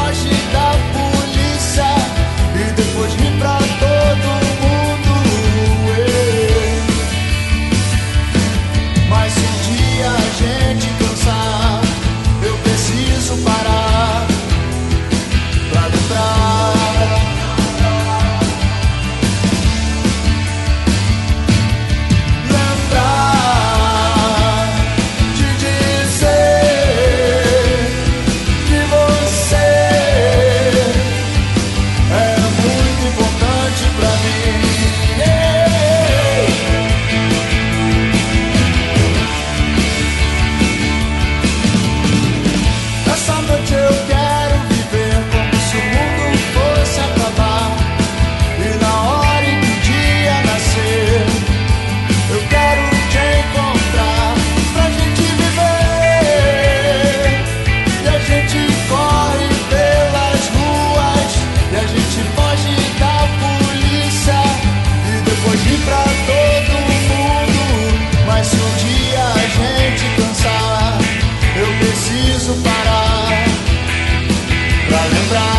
foge da polícia e depois ri pra todo mundo. Mas se um dia a gente cansar, eu preciso parar pra lembrar. Lembrar de dizer que você é muito importante pra mim. Essa noite eu quero viver como se o mundo fosse acabar. E na hora em que o dia nascer, eu quero te encontrar pra gente viver. E a gente corre pelas ruas, e a gente foge da polícia e depois ri pra todo mundo. Mas se um dia a gente cansar, eu preciso parar pra lembrar.